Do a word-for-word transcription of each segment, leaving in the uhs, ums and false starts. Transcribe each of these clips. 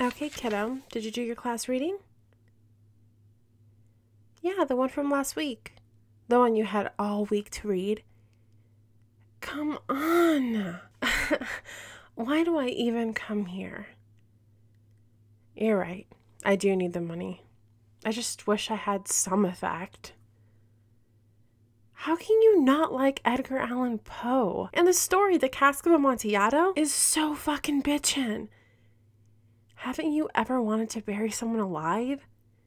Okay, kiddo. Did you do your class reading? Yeah, the one from last week. The one you had all week to read. Come on. Why do I even come here? You're right. I do need the money. I just wish I had some effect. How can you not like Edgar Allan Poe? And the story, The Cask of Amontillado, is so fucking bitchin'. Haven't you ever wanted to bury someone alive?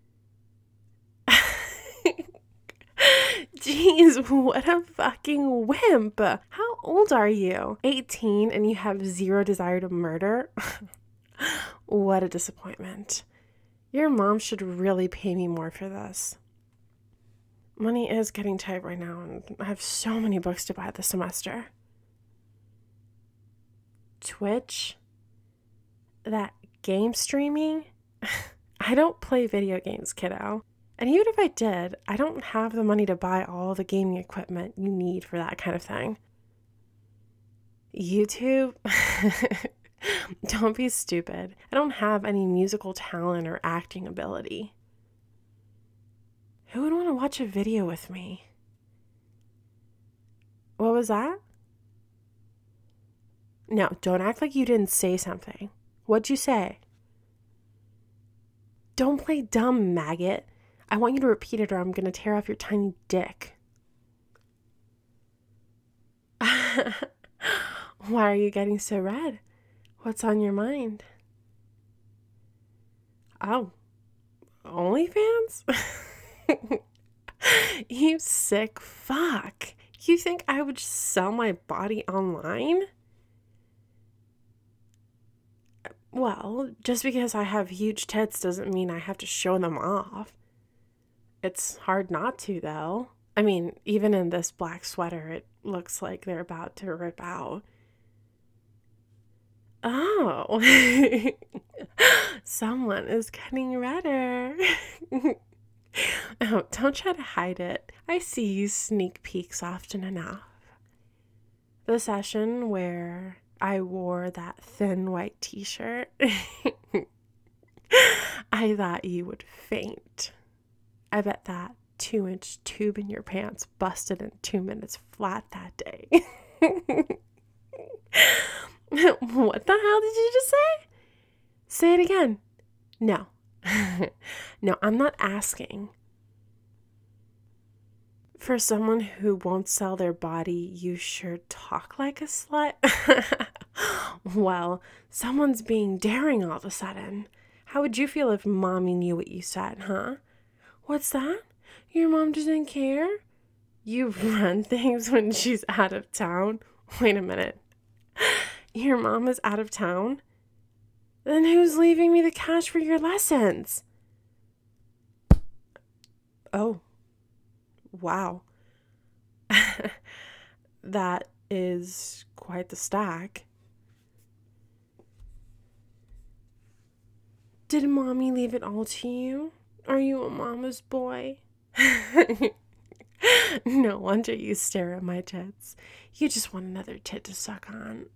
Jeez, what a fucking wimp. How old are you? eighteen and you have zero desire to murder? What a disappointment. Your mom should really pay me more for this. Money is getting tight right now, and I have so many books to buy this semester. Twitch? That game streaming? I don't play video games, kiddo. And even if I did, I don't have the money to buy all the gaming equipment you need for that kind of thing. YouTube? Don't be stupid. I don't have any musical talent or acting ability. Who would want to watch a video with me? What was that? No, don't act like you didn't say something. What'd you say? Don't play dumb, maggot. I want you to repeat it or I'm going to tear off your tiny dick. Why are you getting so red? What's on your mind? Oh, OnlyFans? You sick fuck. You think I would sell my body online? Well, just because I have huge tits doesn't mean I have to show them off. It's hard not to, though. I mean, even in this black sweater, it looks like they're about to rip out. Oh, someone is getting redder. Oh, don't try to hide it. I see you sneak peeks often enough. The session where I wore that thin white t-shirt, I thought you would faint. I bet that two-inch tube in your pants busted in two minutes flat that day. What the hell did you just say? Say it again. No. No, I'm not asking. For someone who won't sell their body, you sure talk like a slut. Well, someone's being daring all of a sudden. How would you feel if mommy knew what you said, huh? What's that? Your mom doesn't care? You run things when she's out of town? Wait a minute. Your mom is out of town? Then who's leaving me the cash for your lessons? Oh. Wow. That is quite the stack. Did mommy leave it all to you? Are you a mama's boy? No wonder you stare at my tits. You just want another tit to suck on.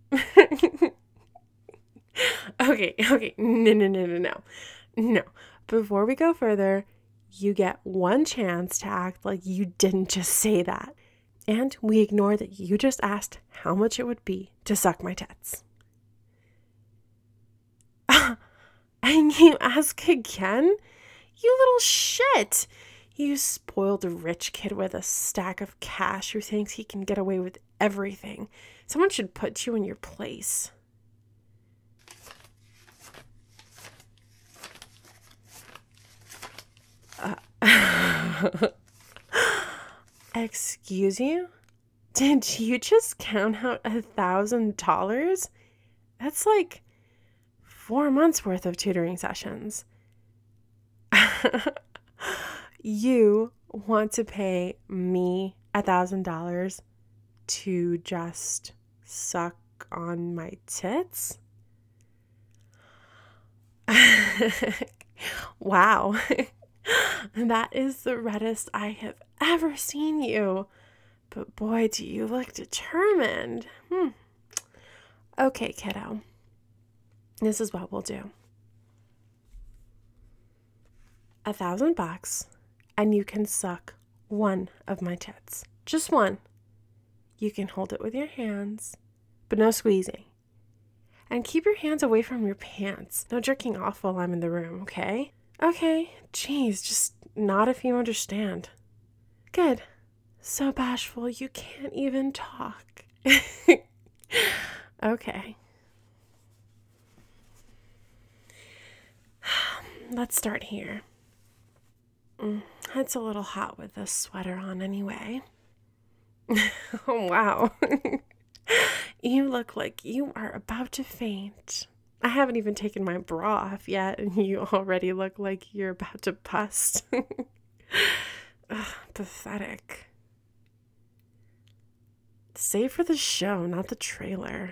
Okay, okay. No, no, no, no, no. No. Before we go further, you get one chance to act like you didn't just say that. And we ignore that you just asked how much it would be to suck my tits. And you ask again? You little shit. You spoiled rich kid with a stack of cash who thinks he can get away with everything. Someone should put you in your place. Uh, excuse you? Did you just count out a thousand dollars? That's like four months worth of tutoring sessions. You want to pay me a thousand dollars to just suck on my tits? Wow. That is the reddest I have ever seen you. But boy, do you look determined. Hmm. Okay, kiddo. This is what we'll do. a thousand bucks and you can suck one of my tits. Just one. You can hold it with your hands, but no squeezing. And keep your hands away from your pants. No jerking off while I'm in the room, okay? Okay, geez, just nod if you understand. Good. So bashful you can't even talk. Okay. Let's start here. Mm, it's a little hot with this sweater on anyway. Oh, wow. You look like you are about to faint. I haven't even taken my bra off yet, and you already look like you're about to bust. Ugh, pathetic. Save for the show, not the trailer.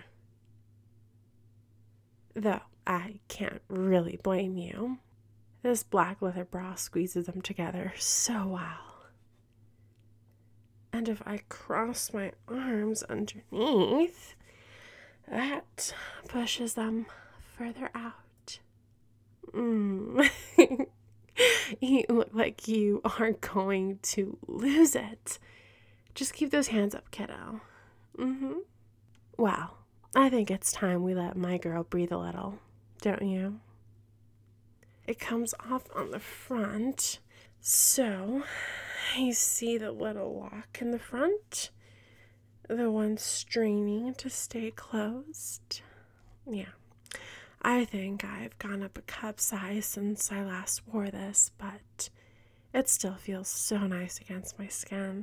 Though I can't really blame you. This black leather bra squeezes them together so well. And if I cross my arms underneath, that pushes them further out. Mm. You look like you are going to lose it. Just keep those hands up, kiddo. Mm-hmm. Well, I think it's time we let my girl breathe a little, don't you? It comes off on the front. So, you see the little lock in the front? The one straining to stay closed? Yeah. I think I've gone up a cup size since I last wore this, but it still feels so nice against my skin.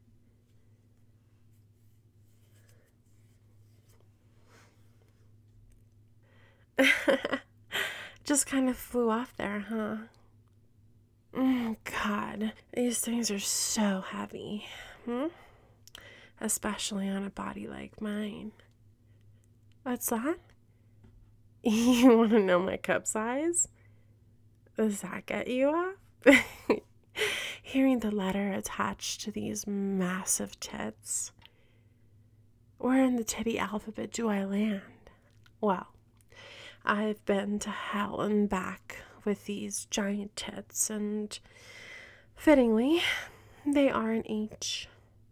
Just kind of flew off there, huh? Oh, God, these things are so heavy, hmm? Especially on a body like mine. What's that? You want to know my cup size? Does that get you off? Hearing the letter attached to these massive tits. Where in the titty alphabet do I land? Well, I've been to hell and back with these giant tits, and fittingly, they are an H.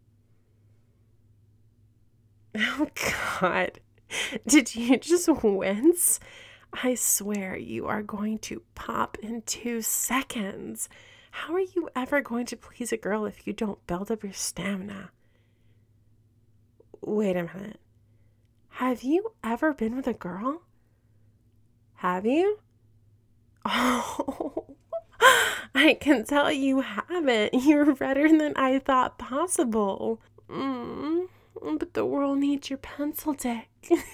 Oh, God. Did you just wince? I swear you are going to pop in two seconds. How are you ever going to please a girl if you don't build up your stamina? Wait a minute. Have you ever been with a girl? Have you? Oh, I can tell you haven't. You're redder than I thought possible. Mm, but the world needs your pencil dick.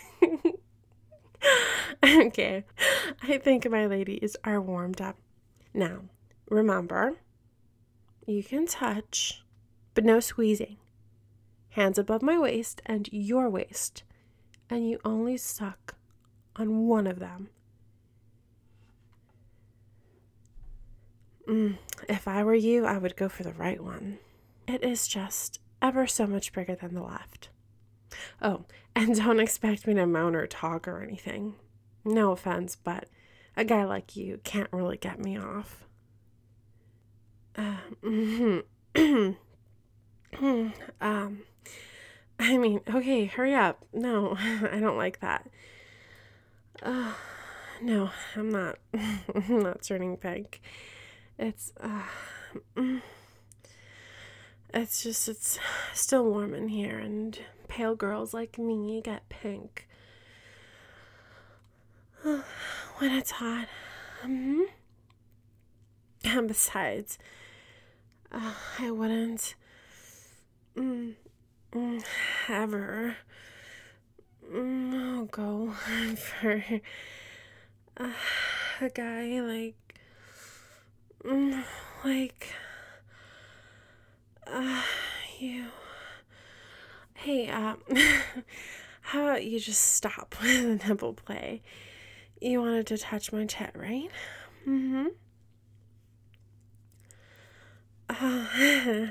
Okay, I think my ladies are warmed up. Now, remember, you can touch, but no squeezing. Hands above my waist and your waist, and you only suck on one of them. Mm, if I were you, I would go for the right one. It is just ever so much bigger than the left. Oh, and don't expect me to moan or talk or anything. No offense, but a guy like you can't really get me off. Uh, mm-hmm. um, I mean, okay, hurry up. No, I don't like that. Uh, no, I'm not. I'm not turning pink. It's, uh, mm, it's just, it's still warm in here, and pale girls like me get pink when it's hot. Mm-hmm. And besides, uh, I wouldn't mm, mm, ever mm, go for uh, a guy like, mm, like, uh, you. Hey, uh, how about you just stop with the nipple play? You wanted to touch my tit, right? Mm-hmm. Uh,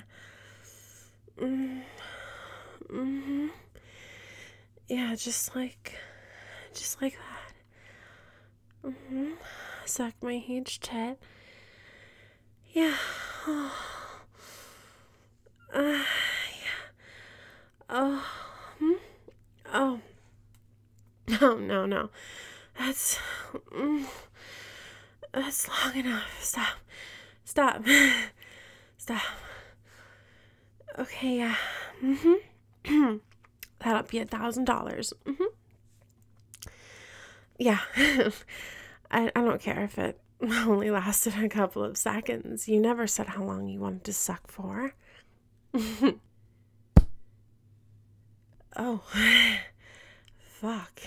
mm-hmm. Yeah, just like, just like that. Mm-hmm. Suck my huge tit. Yeah. Oh. Uh, yeah. Oh. Hmm? Oh. No, no, no. That's. Mm, that's long enough. Stop. Stop. Stop. Okay, yeah. Mm-hmm. That'll be a thousand dollars. Mm-hmm. Yeah. I, I don't care if it only lasted a couple of seconds. You never said how long you wanted to suck for. Oh. Fuck.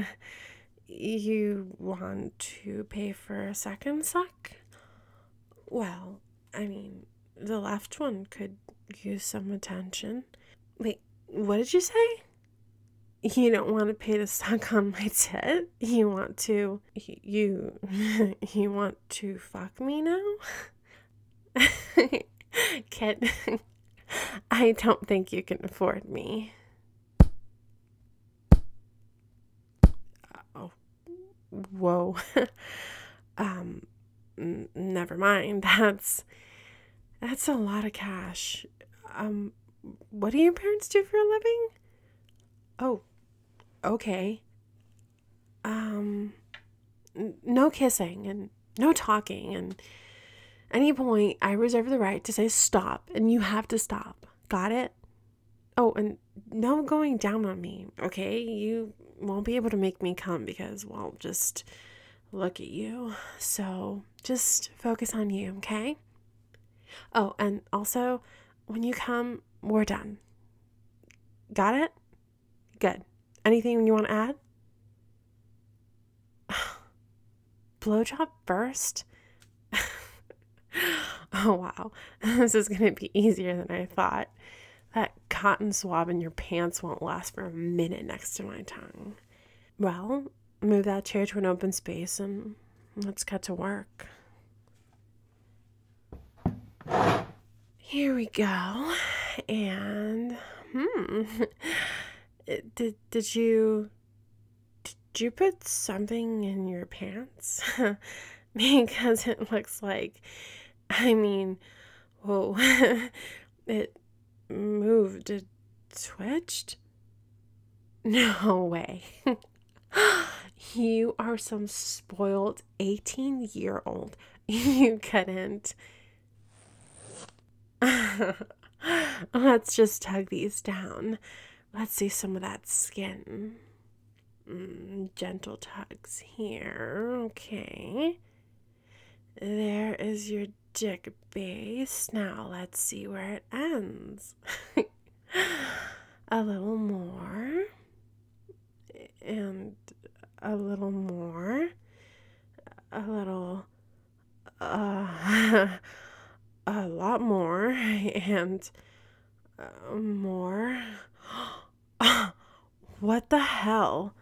You want to pay for a second suck? Well, I mean, the left one could use some attention. Wait, what did you say? You don't want to pay to suck on my tit? You want to, you, you want to fuck me now? Kid, I don't think you can afford me. Oh, whoa. um, n- never mind. That's, that's a lot of cash. Um, what do your parents do for a living? Oh, okay. Um, n- no kissing and no talking, and any point I reserve the right to say stop, and you have to stop. Got it? Oh, and no going down on me, okay? You won't be able to make me come because, well, just look at you. So just focus on you, okay? Oh, and also, when you come, we're done. Got it? Good. Anything you want to add? Blowjob first? Oh, wow. This is going to be easier than I thought. That cotton swab in your pants won't last for a minute next to my tongue. Well, move that chair to an open space and let's get to work. Here we go. And, hmm. Did, did you... Did you put something in your pants? Because it looks like... I mean, whoa. It moved. It twitched? No way. You are some spoiled eighteen-year-old. You couldn't. Let's just tug these down. Let's see some of that skin. Mm, gentle tugs here. Okay. There is your dick base. Now let's see where it ends. A little more. And a little more. A little. Uh, a lot more. And uh, more. What the hell?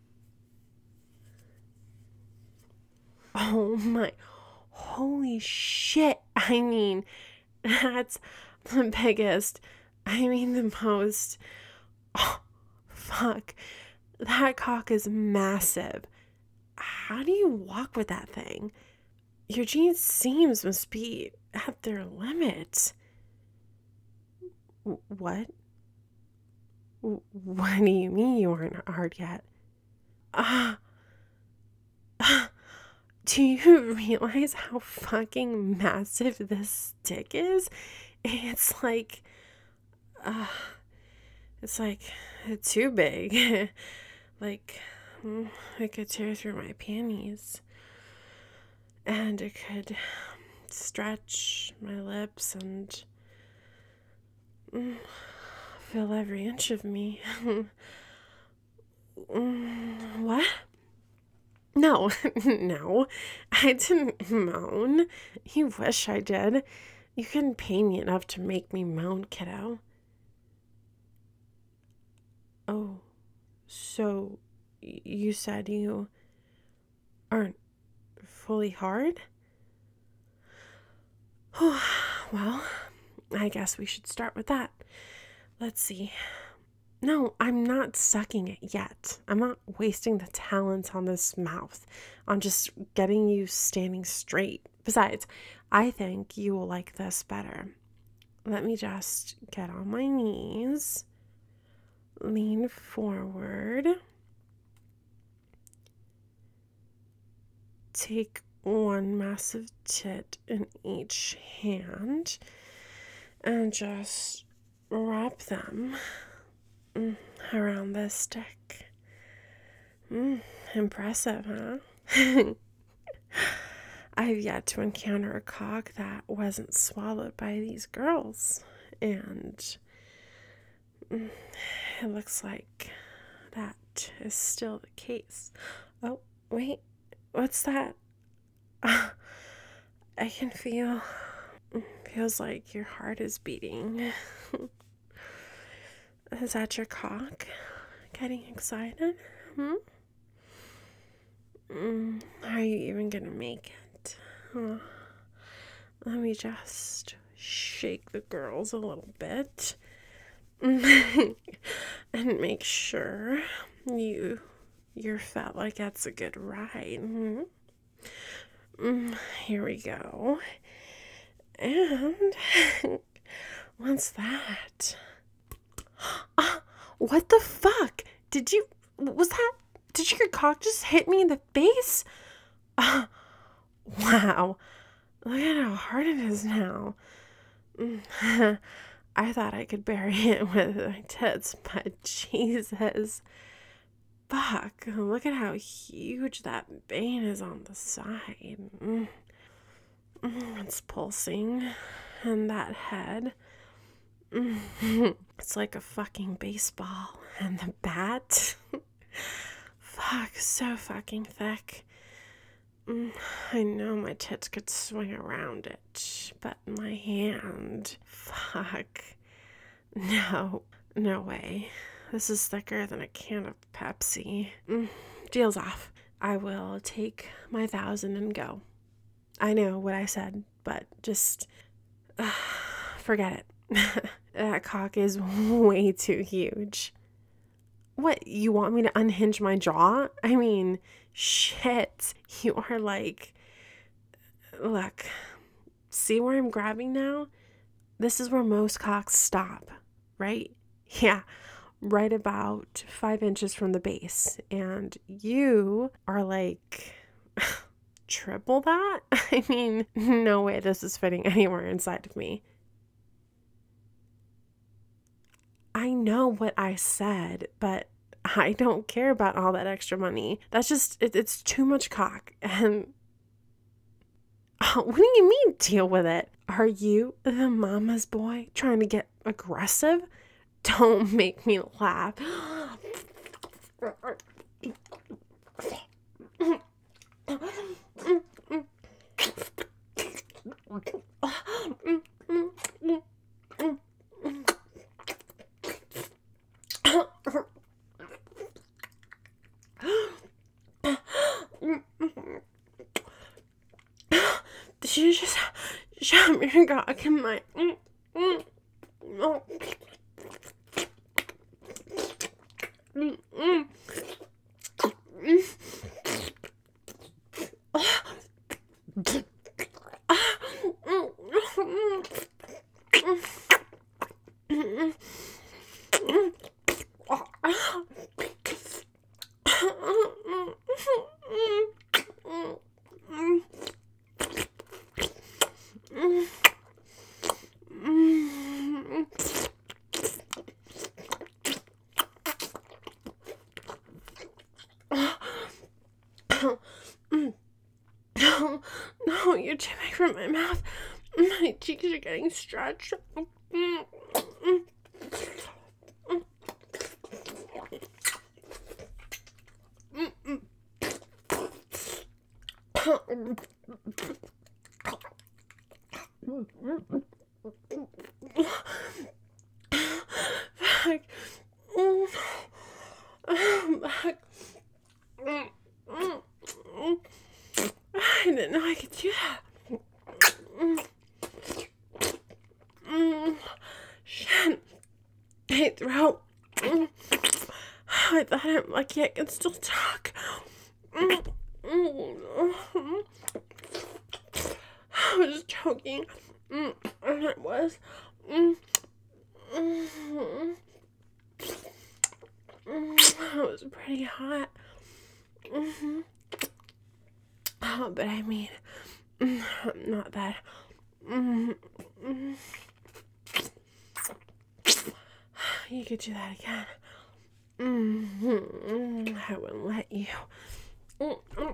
Oh my. Holy shit. I mean, that's the biggest. I mean, the most. Oh, fuck. That cock is massive. How do you walk with that thing? Your jeans seams must be at their limit. What? What do you mean you aren't hard yet? Ah. Uh, do you realize how fucking massive this stick is? It's like, uh, it's like too big. Like, it could tear through my panties. And it could stretch my lips and mm, fill every inch of me. mm, what? No, no, I didn't moan. You wish I did. You couldn't pay me enough to make me moan, kiddo. Oh, so you said you aren't fully hard? Well, I guess we should start with that. Let's see. No, I'm not sucking it yet. I'm not wasting the talent on this mouth, on just getting you standing straight. Besides, I think you will like this better. Let me just get on my knees, lean forward, take one massive tit in each hand, and just wrap them around the stick. Mm, impressive, huh? I've yet to encounter a cock that wasn't swallowed by these girls, and it looks like that is still the case. Oh, wait, what's that? Uh, I can feel, feels like your heart is beating. Is that your cock getting excited? Hmm? Mm, are you even gonna make it? Huh. Let me just shake the girls a little bit and make sure you your fella gets a good ride. Hmm? Mm, here we go. And what's that? Uh, what the fuck? Did you, was that, did your cock just hit me in the face? Uh, wow. Look at how hard it is now. I thought I could bury it with my tits, but Jesus. Fuck. Look at how huge that vein is on the side. Mm. Mm, it's pulsing. And that head. Mm. It's like a fucking baseball. And the bat. Fuck, so fucking thick. Mm, I know my tits could swing around it, but my hand, fuck, no, no way. This is thicker than a can of Pepsi. Mm, deal's off. I will take my thousand and go. I know what I said, but just uh, forget it. That cock is way too huge. What, you want me to unhinge my jaw? I mean, shit. You are like, look, see where I'm grabbing now? This is where most cocks stop, right? Yeah, right about five inches from the base. And you are like triple that? I mean, no way this is fitting anywhere inside of me. I know what I said, but I don't care about all that extra money. That's just, it, it's too much cock. And oh, what do you mean deal with it? Are you the mama's boy trying to get aggressive? Don't make me laugh. Did you just shove your cock in my... Mm, mm, oh. Mm, mm. No, no, you're too big for my mouth. My cheeks are getting stretched. Back. Back. I didn't know I could do that. Shit. Hey, throat. I thought I'm lucky I can still talk. I was choking. Mm, and it was. Mm, mm, mm, it was pretty hot. Mm-hmm. Oh, but I mean, mm, not bad. Mm, mm. You could do that again. Mm-hmm. I wouldn't let you. Mm-hmm.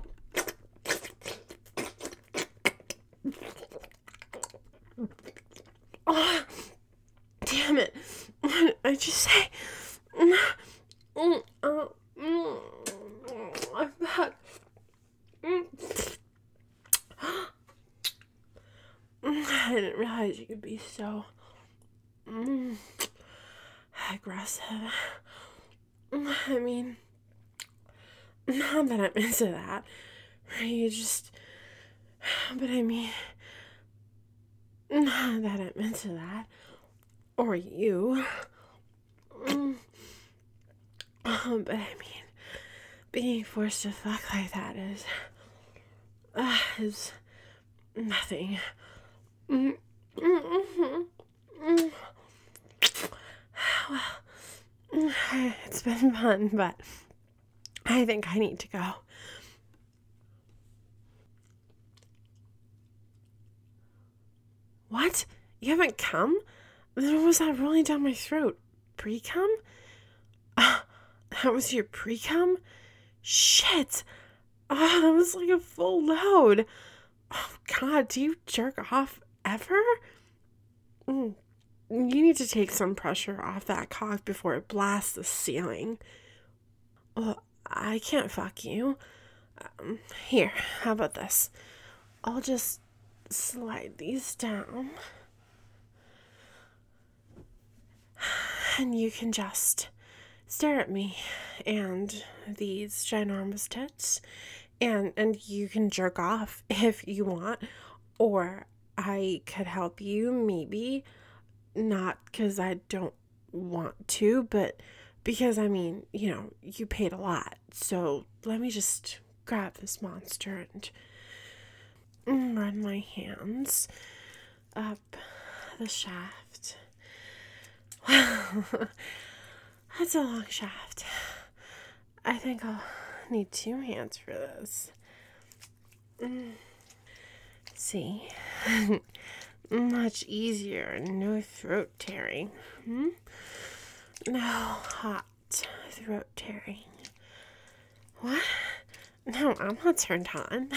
Oh, damn it. What did I just say? Mm, oh, mm, I'm back. Mm. I didn't realize you could be so mm, aggressive. I mean, not that I'm into that. You just, but I mean, not that I'm into that. Or you. Mm. Um, but I mean, being forced to fuck like that is, uh, is nothing. Mm, mm, mm, mm. Well, it's been fun, but I think I need to go. What? You haven't come? Then what was that rolling down my throat? Pre-cum? Uh, that was your pre-cum? Shit! Oh, that was like a full load. Oh, God, do you jerk off ever? Mm. You need to take some pressure off that cock before it blasts the ceiling. Well, I can't fuck you. Um, here, how about this? I'll just slide these down. And you can just stare at me and these ginormous tits. And, and you can jerk off if you want. Or I could help you, maybe. Not because I don't want to, but because, I mean, you know, you paid a lot. So let me just grab this monster and run my hands up the shaft. Well, that's a long shaft. I think I'll need two hands for this. Mm. See? Much easier. No throat tearing. Hmm? No hot throat tearing. What? No, I'm not turned on.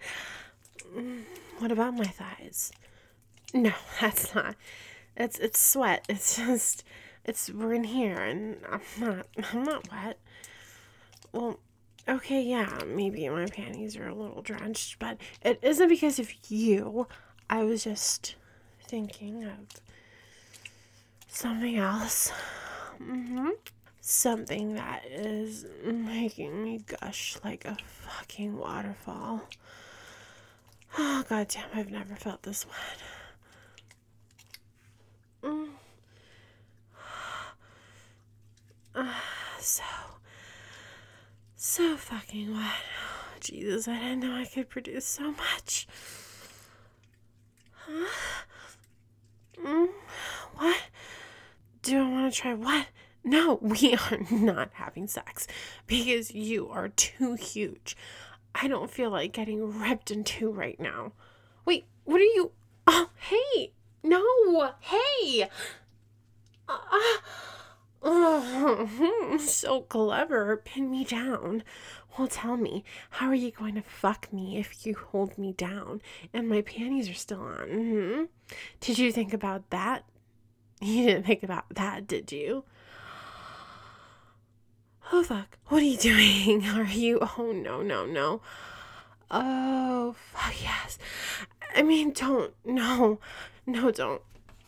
What about my thighs? No, that's not. It's it's sweat. It's just it's we're in here and I'm not I'm not wet. Well, okay, yeah, maybe my panties are a little drenched, but it isn't because of you. I was just thinking of something else. Mm-hmm. Something that is making me gush like a fucking waterfall. Oh, goddamn, I've never felt this wet. Mm. Uh, so, so fucking wet. Oh, Jesus, I didn't know I could produce so much. Huh? Mm, what? Do I want to try what? No, we are not having sex because you are too huge. I don't feel like getting ripped in two right now. Wait, what are you? Oh, hey. No, hey. Uh, oh, so clever. Pin me down. Well, tell me, how are you going to fuck me if you hold me down and my panties are still on? Mm-hmm. Did you think about that? You didn't think about that, did you? Oh, fuck. What are you doing? Are you? Oh, no, no, no. Oh, fuck, yes. I mean, don't. No. No, don't.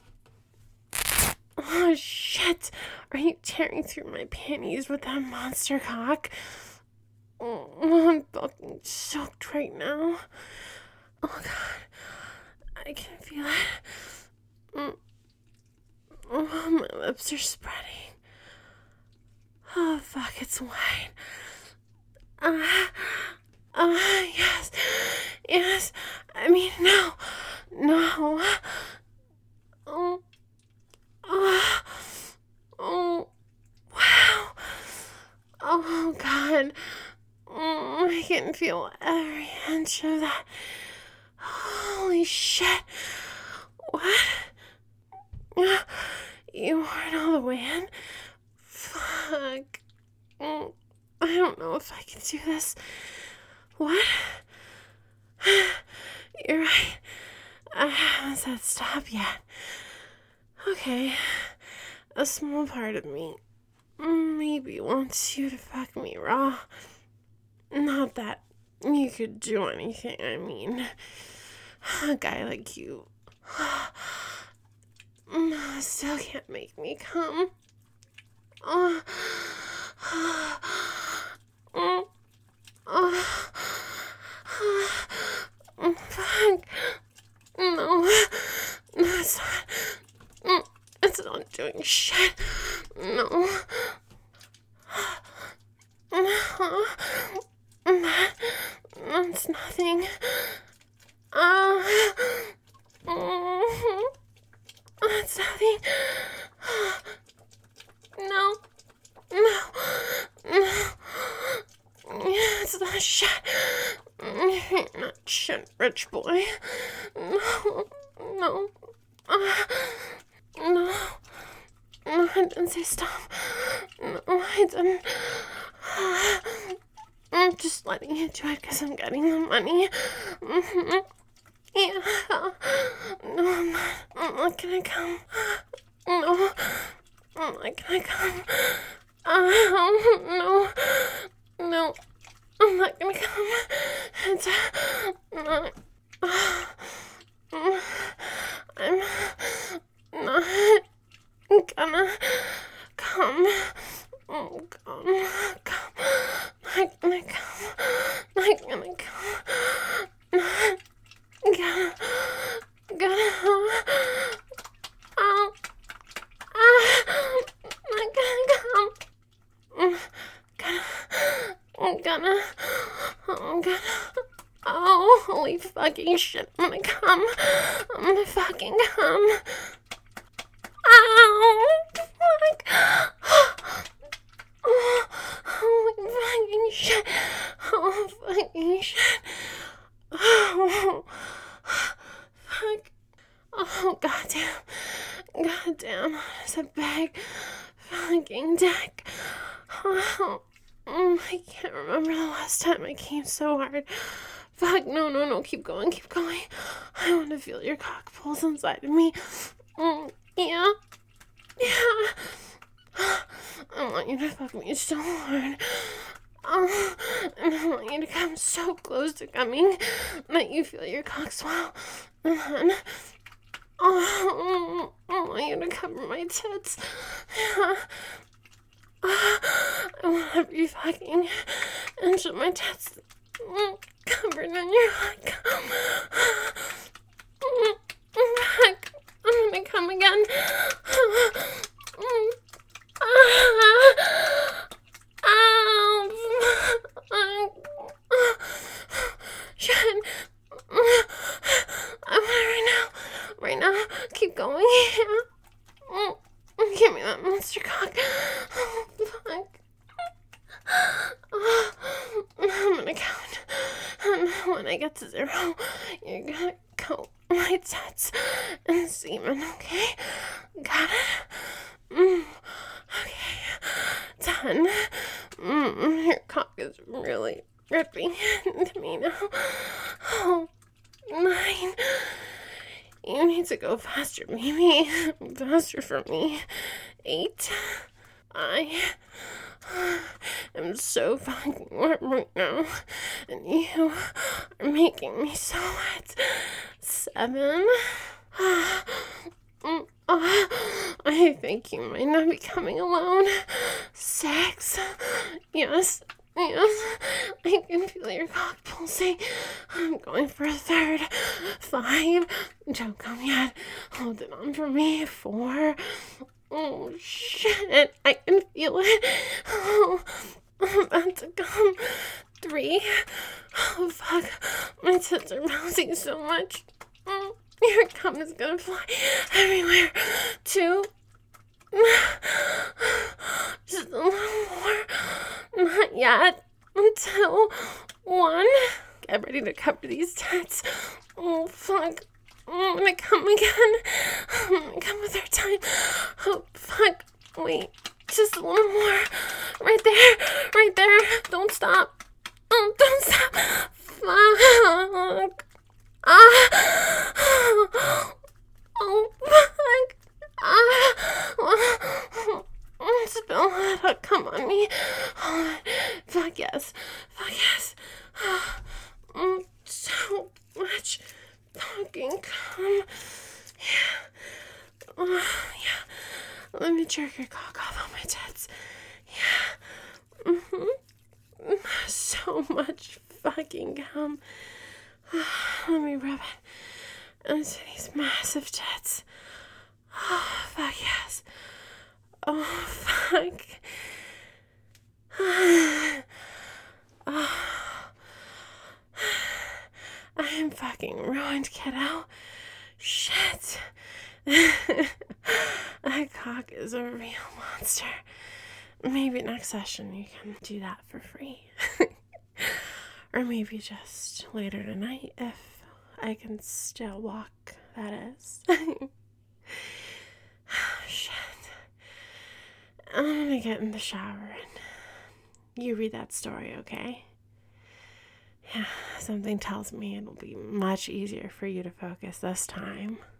Oh, shit. Are you tearing through my panties with that monster cock? Oh, I'm fucking soaked right now. Oh, God. I can feel it. Mm. Oh, my lips are spreading. Oh, fuck, it's wine. Ah, uh, uh, yes, yes. I mean, no, No. Oh. Oh. Oh. Wow. Oh, God. Oh, I can feel every inch of that. Holy shit. What? You weren't all the way in? Fuck. I don't know if I can do this. What? You're right. I haven't said stop yet. Okay. A small part of me maybe wants you to fuck me raw. Not that you could do anything, I mean. A guy like you still can't make me come. Oh. Oh. Oh. Fuck. No. No, it's not. It's not doing shit. No. No. That, that's nothing. Uh, that's nothing. No. No. No. It's not shit. Not shit, rich boy. No. No. Uh, no. No, I didn't say stop. No, I didn't. Uh, I'm just letting you do it because I'm getting the money. Mm-hmm. Yeah. No, I'm not. I'm not gonna come. No. I'm not gonna come. Um, no. No. I'm not gonna come. It's not. I'm not gonna come. Oh, come. Come. Not gonna come. Not gonna come. Not gonna. Gonna. Oh. Ah. Not gonna come. Gonna. I'm gonna. I'm gonna. Oh, holy fucking shit. I'm gonna come. I'm gonna fucking come. Ow. Fuck. Oh, holy fucking shit. Oh, fucking shit. Oh, fuck. Oh, goddamn. Goddamn. It's a big fucking deck. Oh, I can't remember the last time I came so hard. Fuck, no, no, no. Keep going, keep going. I want to feel your cock pulse inside of me. Mm, yeah. Yeah. I want you to fuck me so hard. Oh, and I want you to come so close to coming that you feel your cock swell. And then, oh, I want you to cover my tits. Yeah. I want every fucking inch of my tits covered in your hot cum. Fuck. I'm gonna come again. Shit. I want it right now. Right now. Keep going. Give me that monster cock. Oh, fuck. Oh, I'm gonna count. And when I get to zero, you're gonna count my tits and semen, okay? Got it? Mm. Okay. Ten. Mm, your cock is really ripping into me now. Oh, nine. You need to go faster, baby. Faster for me. Eight. I am so fucking warm right now. And you are making me so wet. Seven. I think you might not be coming alone. Six. Yes. Yes, I can feel your cock pulsing. I'm going for a third. Five. Don't come yet. Hold it on for me. Four. Oh, shit. I can feel it. Oh, I'm about to come. Three. Oh, fuck. My tits are bouncing so much. Oh, cum is gonna fly everywhere. Two. Just a little more. Not yet. Two. One. Get ready to cover these tits. Oh, fuck. I'm gonna come again. I'm gonna come a third time. Oh, fuck. Wait. Just a little more. Right there. Right there. Don't stop. Oh, don't stop. Fuck. Ah. Oh, fuck. Ah. Spill that. Come on me. Oh, fuck yes. Fuck yes. Oh, so much fucking cum. Yeah. Oh, yeah. Let me jerk your cock off on my tits. Yeah. Mm-hmm. So much fucking cum. Let me rub it into these massive tits. Oh, fuck yes. Oh, fuck. Oh. I am fucking ruined, kiddo. Shit. That cock is a real monster. Maybe next session you can do that for free. Or maybe just later tonight if I can still walk, that is. Shit. I'm gonna get in the shower and you read that story, okay? Yeah, something tells me it'll be much easier for you to focus this time.